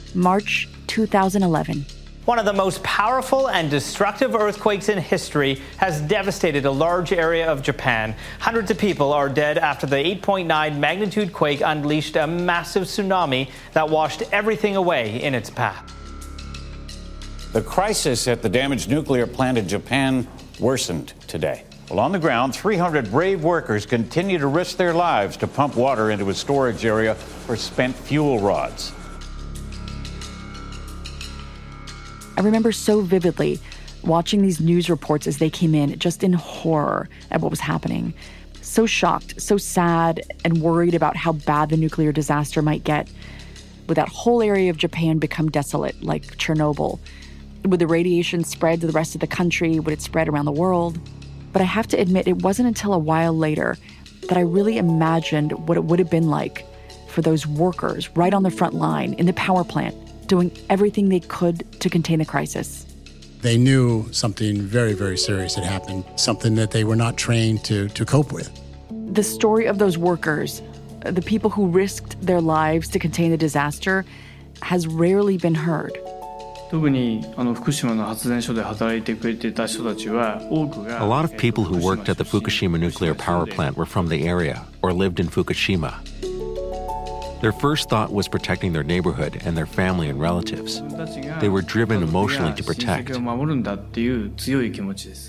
March 2011. One of the most powerful and destructive earthquakes in history has devastated a large area of Japan. Hundreds of people are dead after the 8.9 magnitude quake unleashed a massive tsunami that washed everything away in its path. The crisis at the damaged nuclear plant in Japan worsened today. Well, on the ground, 300 brave workers continue to risk their lives to pump water into a storage area for spent fuel rods. I remember so vividly watching these news reports as they came in, just in horror at what was happening. So shocked, so sad, and worried about how bad the nuclear disaster might get. Would that whole area of Japan become desolate, like Chernobyl? Would the radiation spread to the rest of the country? Would it spread around the world? But I have to admit, it wasn't until a while later that I really imagined what it would have been like for those workers right on the front line in the power plant, doing everything they could to contain the crisis. They knew something very, very serious had happened, something that they were not trained to cope with. The story of those workers, the people who risked their lives to contain the disaster, has rarely been heard. 特に福島の発電所で働いてくれていた人たちは多くが A lot of people who worked at the Fukushima nuclear power plant were from the area or lived in Fukushima. Their first thought was protecting their neighborhood and their family and relatives. They were driven emotionally to protect. を守るんだっていう強い気持ちです。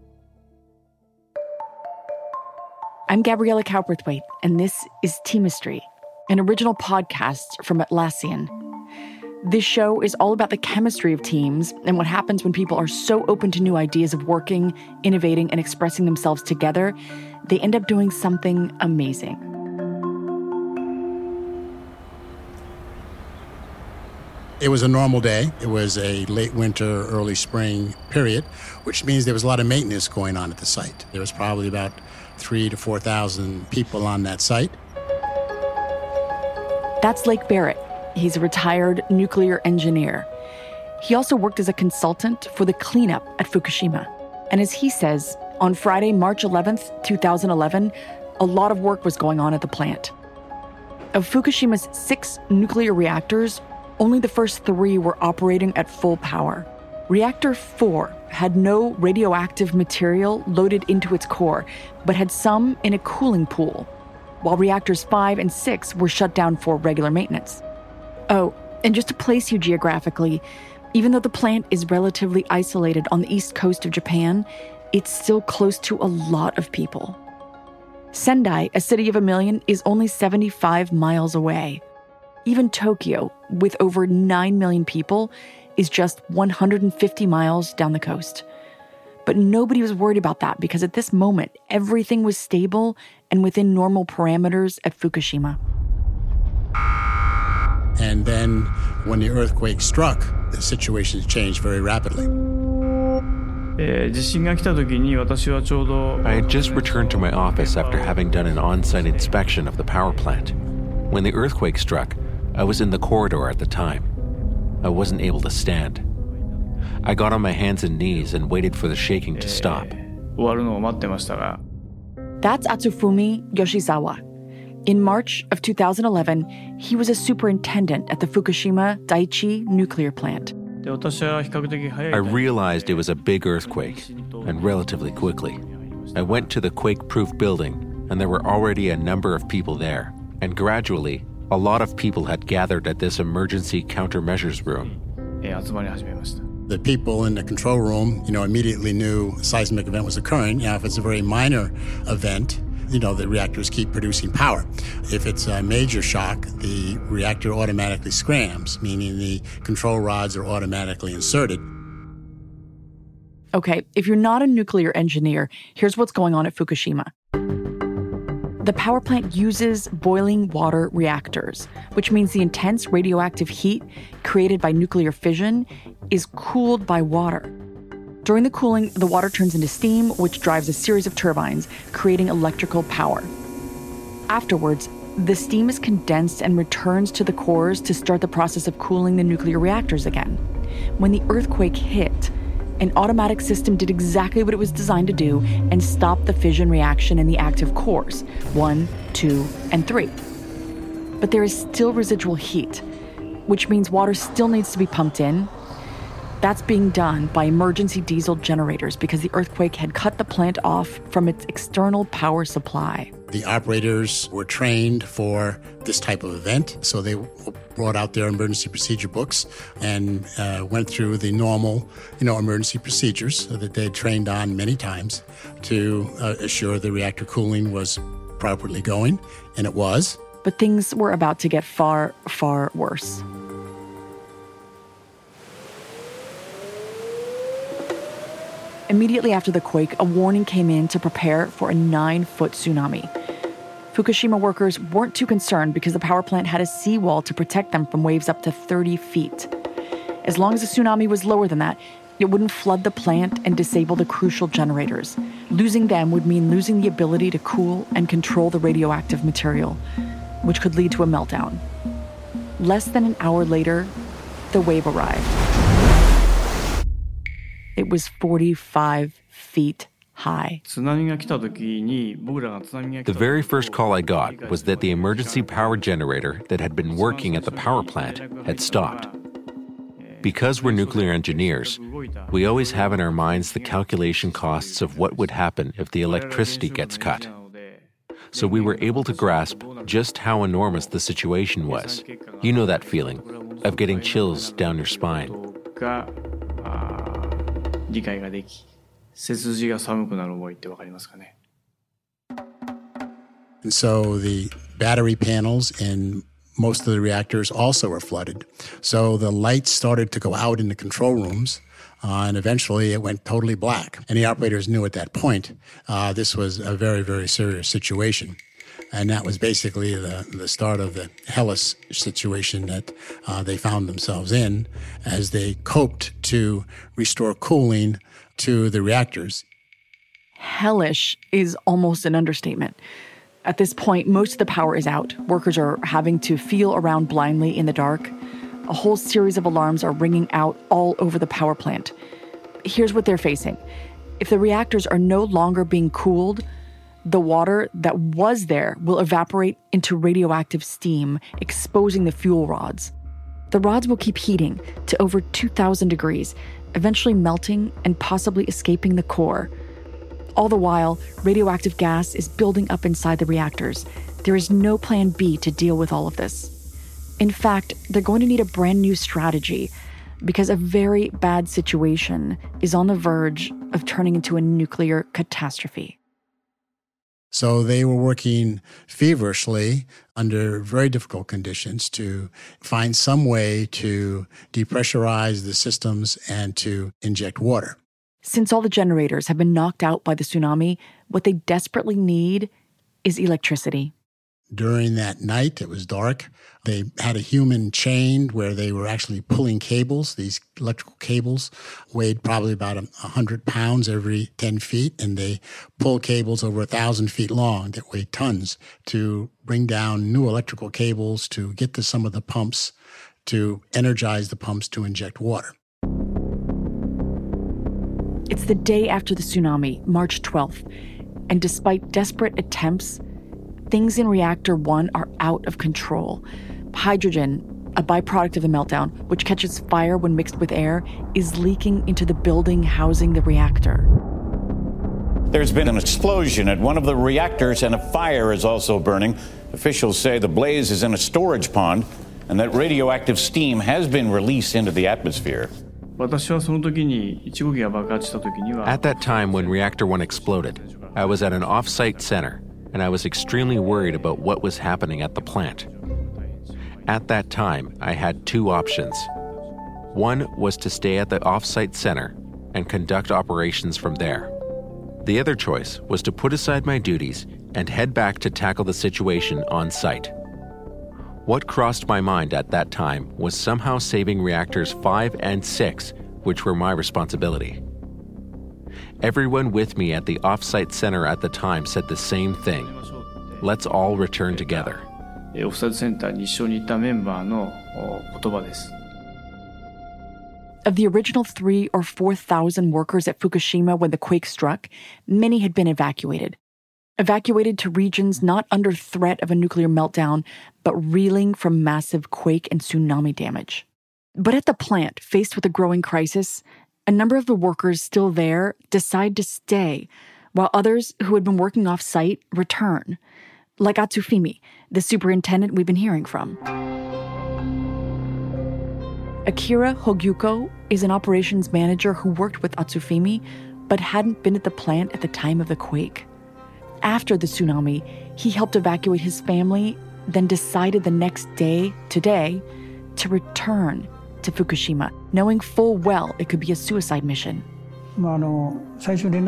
I'm Gabriella Cowperthwaite, and this is Teamistry, an original podcast from Atlassian. This show is all about the chemistry of teams and what happens when people are so open to new ideas of working, innovating, and expressing themselves together, they end up doing something amazing. It was a normal day. It was a late winter, early spring period, which means there was a lot of maintenance going on at the site. There was probably about 3,000 to 4,000 people on that site. That's Lake Barrett. He's a retired nuclear engineer. He also worked as a consultant for the cleanup at Fukushima. And as he says, on Friday, March 11th, 2011, a lot of work was going on at the plant. Of Fukushima's 6 nuclear reactors, only the first 3 were operating at full power. Reactor 4 had no radioactive material loaded into its core, but had some in a cooling pool, while reactors 5 and 6 were shut down for regular maintenance. Oh, and just to place you geographically, even though the plant is relatively isolated on the east coast of Japan, it's still close to a lot of people. Sendai, a city of 1 million, is only 75 miles away. Even Tokyo, with over 9 million people, is just 150 miles down the coast. But nobody was worried about that because at this moment, everything was stable and within normal parameters at Fukushima. And then when the earthquake struck, the situation changed very rapidly. I had just returned to my office after having done an on-site inspection of the power plant. When the earthquake struck, I was in the corridor at the time. I wasn't able to stand. I got on my hands and knees and waited for the shaking to stop. That's Atsufumi Yoshizawa. In March of 2011, he was a superintendent at the Fukushima Daiichi nuclear plant. I realized it was a big earthquake, and relatively quickly. I went to the quake-proof building, and there were already a number of people there. And gradually, a lot of people had gathered at this emergency countermeasures room. The people in the control room, immediately knew a seismic event was occurring. If it's a very minor event, the reactors keep producing power. If it's a major shock, the reactor automatically scrams, meaning the control rods are automatically inserted. Okay, if you're not a nuclear engineer, here's what's going on at Fukushima. The power plant uses boiling water reactors, which means the intense radioactive heat created by nuclear fission is cooled by water. During the cooling, the water turns into steam, which drives a series of turbines, creating electrical power. Afterwards, the steam is condensed and returns to the cores to start the process of cooling the nuclear reactors again. When the earthquake hit, an automatic system did exactly what it was designed to do and stopped the fission reaction in the active cores, 1, 2, and 3. But there is still residual heat. which means water still needs to be pumped in. That's being done by emergency diesel generators because the earthquake had cut the plant off from its external power supply. The operators were trained for this type of event, so they brought out their emergency procedure books and went through the normal, emergency procedures that they'd trained on many times to assure the reactor cooling was properly going, and it was. But things were about to get far, far worse. Immediately after the quake, a warning came in to prepare for a 9-foot tsunami. Fukushima workers weren't too concerned because the power plant had a seawall to protect them from waves up to 30 feet. As long as the tsunami was lower than that, it wouldn't flood the plant and disable the crucial generators. Losing them would mean losing the ability to cool and control the radioactive material, which could lead to a meltdown. Less than an hour later, the wave arrived. It was 45 feet high. The very first call I got was that the emergency power generator that had been working at the power plant had stopped. Because we're nuclear engineers, we always have in our minds the calculation costs of what would happen if the electricity gets cut. So we were able to grasp just how enormous the situation was. You know that feeling of getting chills down your spine. And so the battery panels in most of the reactors also were flooded. So the lights started to go out in the control rooms, and eventually it went totally black. And the operators knew at that point this was a very, very serious situation. And that was basically the start of the hellish situation that they found themselves in as they coped to restore cooling to the reactors. Hellish is almost an understatement. At this point, most of the power is out. Workers are having to feel around blindly in the dark. A whole series of alarms are ringing out all over the power plant. Here's what they're facing. If the reactors are no longer being cooled, the water that was there will evaporate into radioactive steam, exposing the fuel rods. The rods will keep heating to over 2,000 degrees, eventually melting and possibly escaping the core. All the while, radioactive gas is building up inside the reactors. There is no plan B to deal with all of this. In fact, they're going to need a brand new strategy because a very bad situation is on the verge of turning into a nuclear catastrophe. So they were working feverishly under very difficult conditions to find some way to depressurize the systems and to inject water. Since all the generators have been knocked out by the tsunami, what they desperately need is electricity. During that night, it was dark. They had a human chained where they were actually pulling cables. These electrical cables weighed probably about 100 pounds every 10 feet, and they pulled cables over 1,000 feet long that weighed tons to bring down new electrical cables to get to some of the pumps, to energize the pumps to inject water. It's the day after the tsunami, March 12th, and despite desperate attempts, things in Reactor 1 are out of control. Hydrogen, a byproduct of the meltdown, which catches fire when mixed with air, is leaking into the building housing the reactor. There's been an explosion at one of the reactors and a fire is also burning. Officials say the blaze is in a storage pond and that radioactive steam has been released into the atmosphere. At that time when Reactor 1 exploded, I was at an off-site center, and I was extremely worried about what was happening at the plant. At that time, I had two options. One was to stay at the off-site center and conduct operations from there. The other choice was to put aside my duties and head back to tackle the situation on site. What crossed my mind at that time was somehow saving reactors 5 and 6, which were my responsibility. Everyone with me at the off-site center at the time said the same thing. Let's all return together. Of the original 3,000 or 4,000 workers at Fukushima when the quake struck, many had been evacuated. evacuated to regions not under threat of a nuclear meltdown, but reeling from massive quake and tsunami damage. But at the plant, faced with a growing crisis, a number of the workers still there decide to stay, while others who had been working off-site return, like Atsufumi, the superintendent we've been hearing from. Akira Hogyuko is an operations manager who worked with Atsufumi, but hadn't been at the plant at the time of the quake. After the tsunami, he helped evacuate his family, then decided the next day, today, to return to Fukushima, knowing full well it could be a suicide mission. When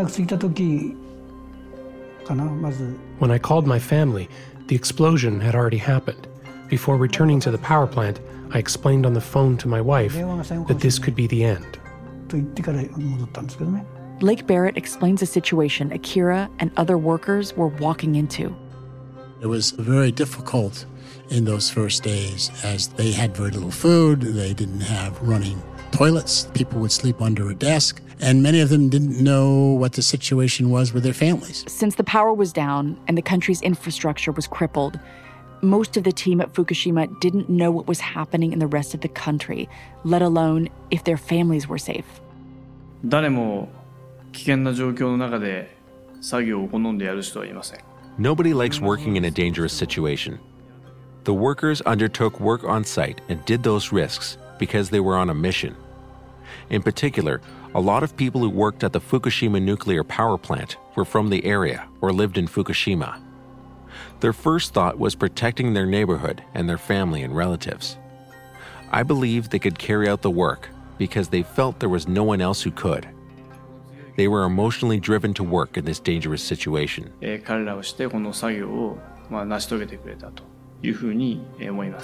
I called my family, the explosion had already happened. Before returning to the power plant, I explained on the phone to my wife that this could be the end. Lake Barrett explains a situation Akira and other workers were walking into. It was very difficult in those first days as they had very little food, they didn't have running toilets, people would sleep under a desk, and many of them didn't know what the situation was with their families. Since the power was down and the country's infrastructure was crippled, most of the team at Fukushima didn't know what was happening in the rest of the country, let alone if their families were safe. 誰も危険な状況の中で作業を好んでやる人はいません。 Nobody likes working in a dangerous situation. The workers undertook work on site and did those risks because they were on a mission. In particular, a lot of people who worked at the Fukushima nuclear power plant were from the area or lived in Fukushima. Their first thought was protecting their neighborhood and their family and relatives. I believe they could carry out the work because they felt there was no one else who could. They were emotionally driven to work in this dangerous situation. 彼らをしてこの作業を成し遂げてくれたというふうに思います。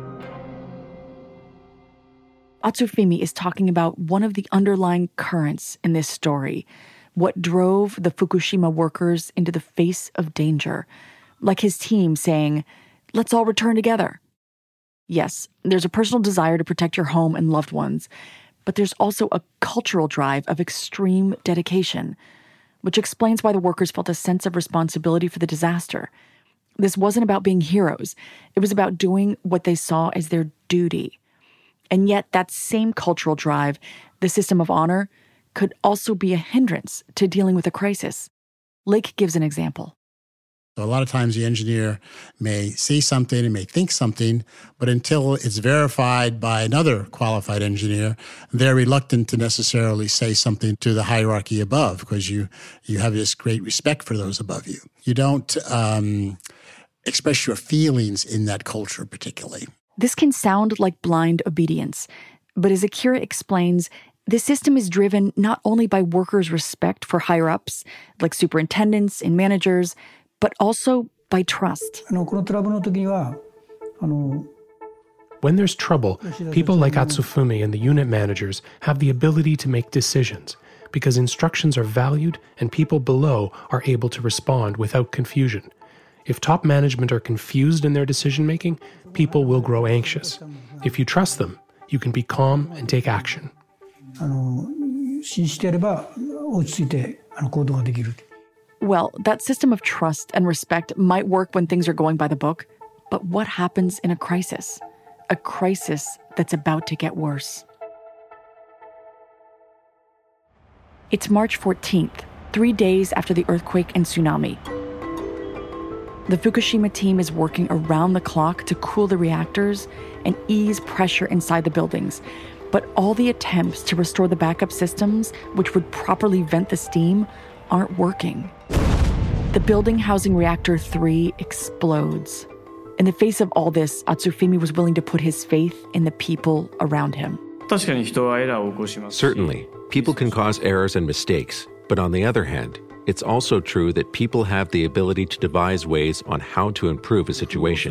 Atsufumi is talking about one of the underlying currents in this story, what drove the Fukushima workers into the face of danger, like his team saying, "Let's all return together." Yes, there's a personal desire to protect your home and loved ones, but there's also a cultural drive of extreme dedication, which explains why the workers felt a sense of responsibility for the disaster. This wasn't about being heroes. It was about doing what they saw as their duty. And yet that same cultural drive, the system of honor, could also be a hindrance to dealing with a crisis. Lake gives an example. So a lot of times the engineer may see something and may think something, but until it's verified by another qualified engineer, they're reluctant to necessarily say something to the hierarchy above because you have this great respect for those above you. You don't express your feelings in that culture particularly. This can sound like blind obedience, but as Akira explains, the system is driven not only by workers' respect for higher-ups, like superintendents and managers, but also by trust. When there's trouble, people like Atsufumi and the unit managers have the ability to make decisions because instructions are valued and people below are able to respond without confusion. If top management are confused in their decision-making, people will grow anxious. If you trust them, you can be calm and take action. Well, that system of trust and respect might work when things are going by the book, but what happens in a crisis? A crisis that's about to get worse. It's March 14th, 3 days after the earthquake and tsunami. The Fukushima team is working around the clock to cool the reactors and ease pressure inside the buildings. But all the attempts to restore the backup systems, which would properly vent the steam, aren't working. The building housing reactor 3 explodes. In the face of all this, Atsufumi was willing to put his faith in the people around him. Certainly, people can cause errors and mistakes, but on the other hand, it's also true that people have the ability to devise ways on how to improve a situation.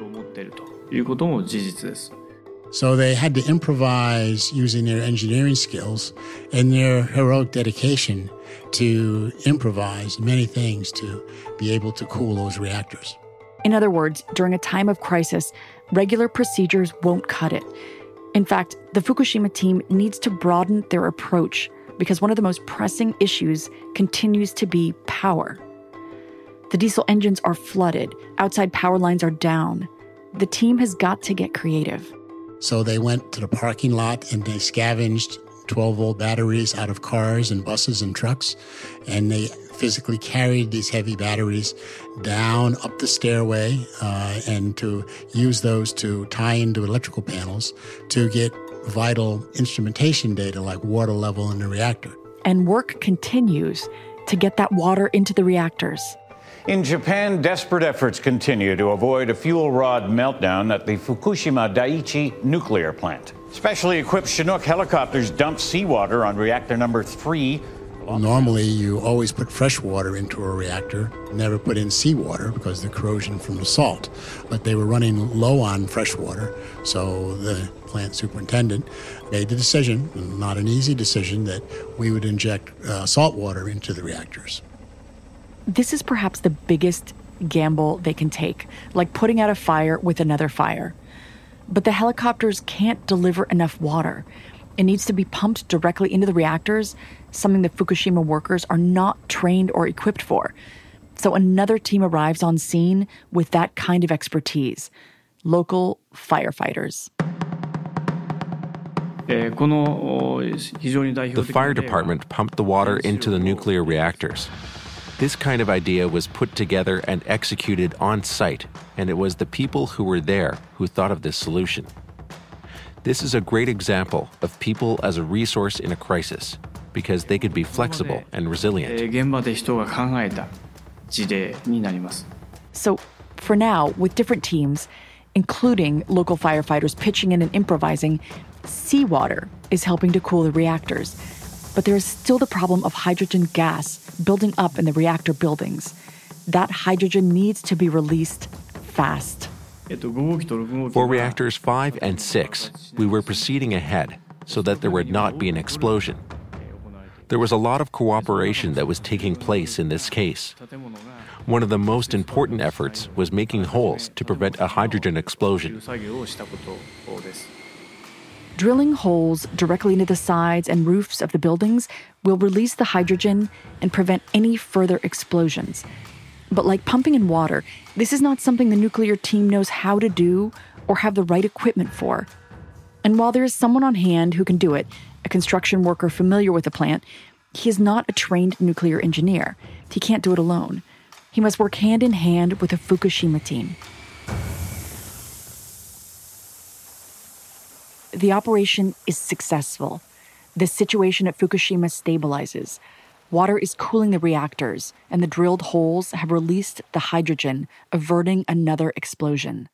So they had to improvise using their engineering skills and their heroic dedication to improvise many things to be able to cool those reactors. In other words, during a time of crisis, regular procedures won't cut it. In fact, the Fukushima team needs to broaden their approach because one of the most pressing issues continues to be power. The diesel engines are flooded. Outside power lines are down. The team has got to get creative. So they went to the parking lot and they scavenged 12-volt batteries out of cars and buses and trucks, and they physically carried these heavy batteries down up the stairway and to use those to tie into electrical panels to get vital instrumentation data like water level in the reactor. And work continues to get that water into the reactors. In Japan, desperate efforts continue to avoid a fuel rod meltdown at the Fukushima Daiichi nuclear plant. Specially equipped Chinook helicopters dumped seawater on reactor number 3. Normally, you always put fresh water into a reactor, never put in seawater because of the corrosion from the salt. But they were running low on fresh water, so the plant superintendent made the decision, not an easy decision, that we would inject salt water into the reactors. This is perhaps the biggest gamble they can take, like putting out a fire with another fire. But the helicopters can't deliver enough water. It needs to be pumped directly into the reactors, something the Fukushima workers are not trained or equipped for. So another team arrives on scene with that kind of expertise, local firefighters. The fire department pumped the water into the nuclear reactors. This kind of idea was put together and executed on site, and it was the people who were there who thought of this solution. This is a great example of people as a resource in a crisis, because they could be flexible and resilient. So, for now, with different teams, including local firefighters pitching in and improvising, seawater is helping to cool the reactors. But there is still the problem of hydrogen gas building up in the reactor buildings. That hydrogen needs to be released fast. For reactors 5 and 6, we were proceeding ahead so that there would not be an explosion. There was a lot of cooperation that was taking place in this case. One of the most important efforts was making holes to prevent a hydrogen explosion. Drilling holes directly into the sides and roofs of the buildings will release the hydrogen and prevent any further explosions. But like pumping in water, this is not something the nuclear team knows how to do or have the right equipment for. And while there is someone on hand who can do it, a construction worker familiar with the plant, he is not a trained nuclear engineer. He can't do it alone. He must work hand in hand with the Fukushima team. The operation is successful. The situation at Fukushima stabilizes. Water is cooling the reactors, and the drilled holes have released the hydrogen, averting another explosion.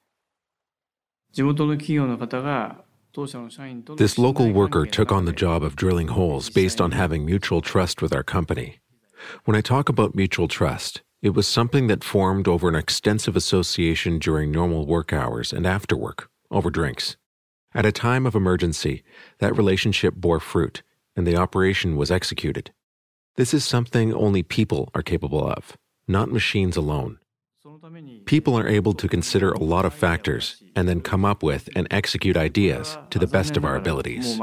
This local worker took on the job of drilling holes based on having mutual trust with our company. When I talk about mutual trust, it was something that formed over an extensive association during normal work hours and after work, over drinks. At a time of emergency, that relationship bore fruit, and the operation was executed. This is something only people are capable of, not machines alone. People are able to consider a lot of factors and then come up with and execute ideas to the best of our abilities.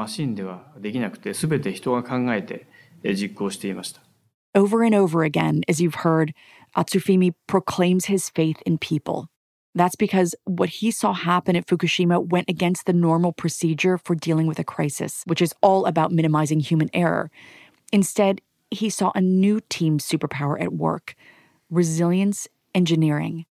Over and over again, as you've heard, Atsufumi proclaims his faith in people. That's because what he saw happen at Fukushima went against the normal procedure for dealing with a crisis, which is all about minimizing human error. Instead, he saw a new team superpower at work: resilience engineering.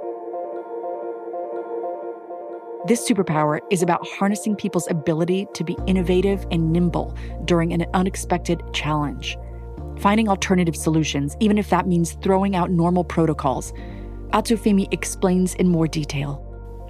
This superpower is about harnessing people's ability to be innovative and nimble during an unexpected challenge. Finding alternative solutions, even if that means throwing out normal protocols. Atsufumi explains in more detail.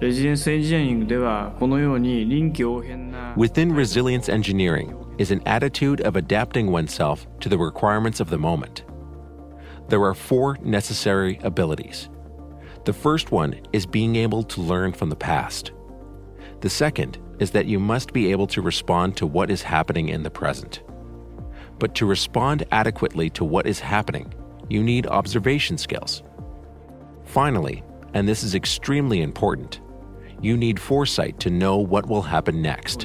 Within resilience engineering is an attitude of adapting oneself to the requirements of the moment. There are 4 necessary abilities. The first one is being able to learn from the past. The second is that you must be able to respond to what is happening in the present. But to respond adequately to what is happening, you need observation skills. Finally, and this is extremely important, you need foresight to know what will happen next.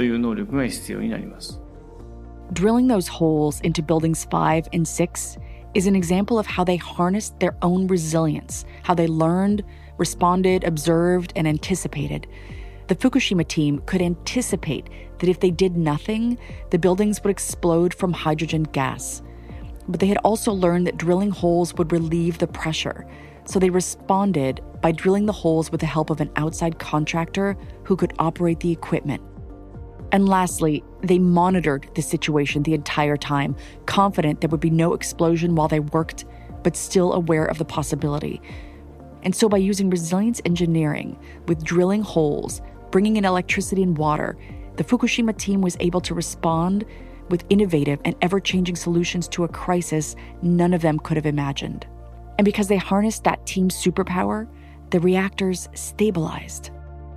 Drilling those holes into buildings 5 and 6 is an example of how they harnessed their own resilience, how they learned, responded, observed, and anticipated. The Fukushima team could anticipate that if they did nothing, the buildings would explode from hydrogen gas. But they had also learned that drilling holes would relieve the pressure. So they responded by drilling the holes with the help of an outside contractor who could operate the equipment. And lastly, they monitored the situation the entire time, confident there would be no explosion while they worked, but still aware of the possibility. And so by using resilience engineering, with drilling holes, bringing in electricity and water, the Fukushima team was able to respond with innovative and ever-changing solutions to a crisis none of them could have imagined. And because they harnessed that team's superpower, the reactors stabilized.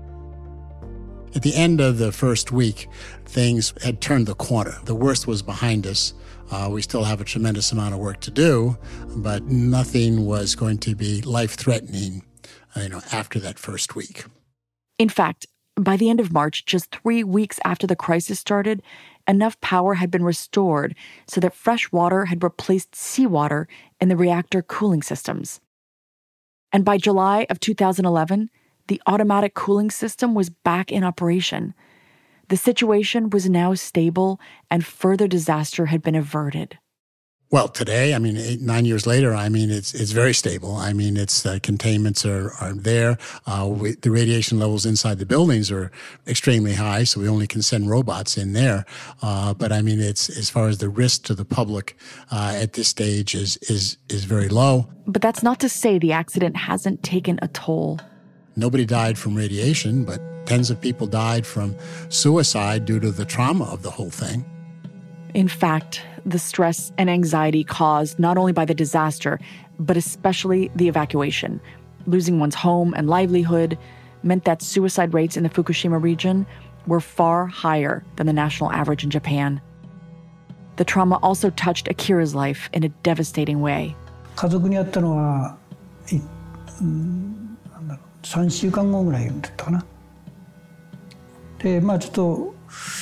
At the end of the first week, things had turned the corner. The worst was behind us. We still have a tremendous amount of work to do, but nothing was going to be life-threatening, after that first week. In fact, by the end of March, just 3 weeks after the crisis started, enough power had been restored so that fresh water had replaced seawater in the reactor cooling systems. And by July of 2011, the automatic cooling system was back in operation. The situation was now stable and further disaster had been averted. Well, today, 9 years later, it's very stable. It's containments are there. The radiation levels inside the buildings are extremely high, so we only can send robots in there. But it's as far as the risk to the public at this stage is very low. But that's not to say the accident hasn't taken a toll. Nobody died from radiation, but tens of people died from suicide due to the trauma of the whole thing. In fact, the stress and anxiety caused not only by the disaster, but especially the evacuation. Losing one's home and livelihood meant that suicide rates in the Fukushima region were far higher than the national average in Japan. The trauma also touched Akira's life in a devastating way. 家族に会ったのは3週間後ぐらいだったかな。で、ちょっと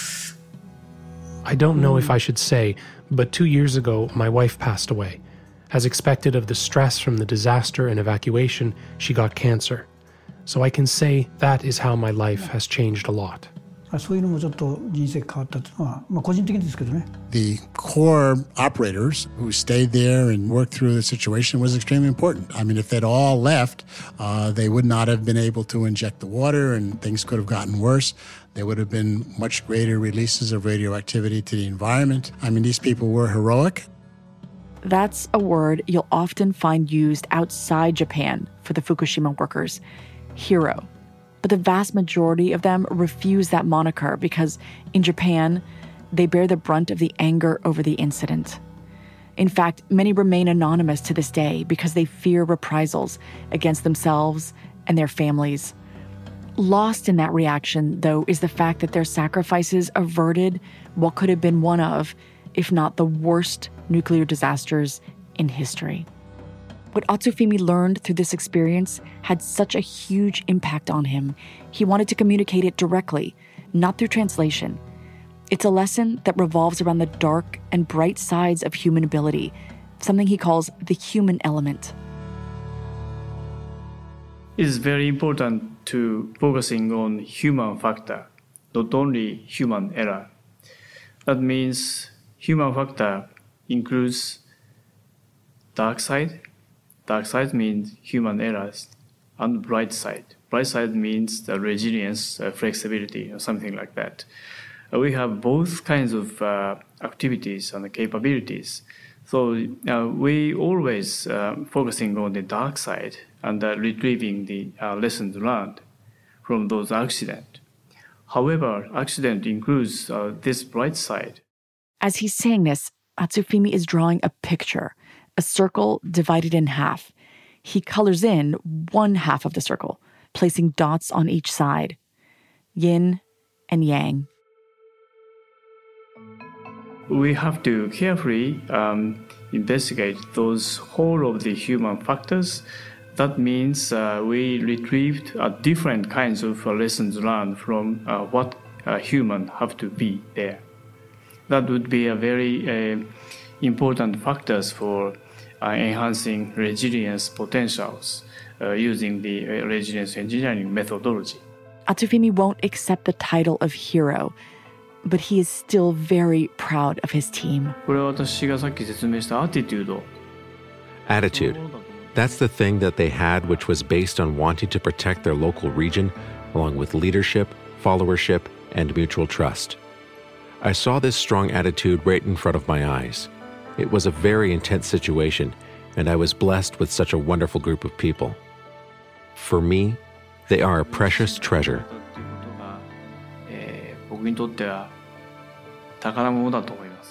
I don't know if I should say, but 2 years ago, my wife passed away. As expected of the stress from the disaster and evacuation, she got cancer. So I can say that is how my life has changed a lot. そういうのもちょっと人生変わったっていうのは、個人的にですけどね。 The core operators who stayed there and worked through the situation was extremely important. If they'd all left, they would not have been able to inject the water and things could have gotten worse. There would have been much greater releases of radioactivity to the environment. These people were heroic. That's a word you'll often find used outside Japan for the Fukushima workers, hero. But the vast majority of them refuse that moniker because in Japan, they bear the brunt of the anger over the incident. In fact, many remain anonymous to this day because they fear reprisals against themselves and their families. Lost in that reaction, though, is the fact that their sacrifices averted what could have been one of, if not the worst, nuclear disasters in history. What Atsufumi learned through this experience had such a huge impact on him. He wanted to communicate it directly, not through translation. It's a lesson that revolves around the dark and bright sides of human ability, something he calls the human element. It is very important to focusing on human factor, not only human error. That means human factor includes dark side. Dark side means human errors, and bright side. Bright side means the resilience, flexibility, or something like that. We have both kinds of activities and capabilities. So we always focusing on the dark side and retrieving the lessons learned from those accidents. However, accident includes this bright side. As he's saying this, Atsufumi is drawing a picture, a circle divided in half. He colors in one half of the circle, placing dots on each side, yin and yang. We have to carefully investigate those whole of the human factors. That means we retrieved different kinds of lessons learned from what human have to be there. That would be a very important factors for enhancing resilience potentials using the resilience engineering methodology. Atsufumi won't accept the title of hero, but he is still very proud of his team. これは私がさっき説明した attitude. That's the thing that they had, which was based on wanting to protect their local region, along with leadership, followership, and mutual trust. I saw this strong attitude right in front of my eyes. It was a very intense situation, and I was blessed with such a wonderful group of people. For me, they are a precious treasure. 僕にとっては宝物だと思います。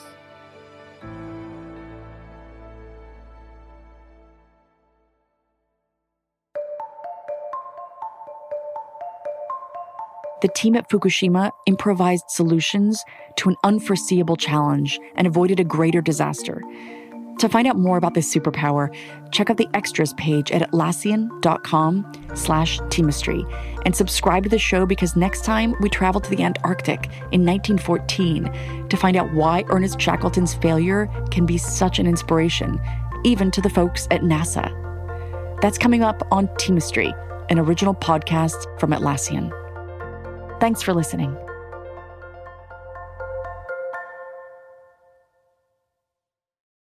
The team at Fukushima improvised solutions to an unforeseeable challenge and avoided a greater disaster. To find out more about this superpower, check out the extras page at Atlassian.com/Teamistry and subscribe to the show because next time we travel to the Antarctic in 1914 to find out why Ernest Shackleton's failure can be such an inspiration, even to the folks at NASA. That's coming up on Teamistry, an original podcast from Atlassian. Thanks for listening.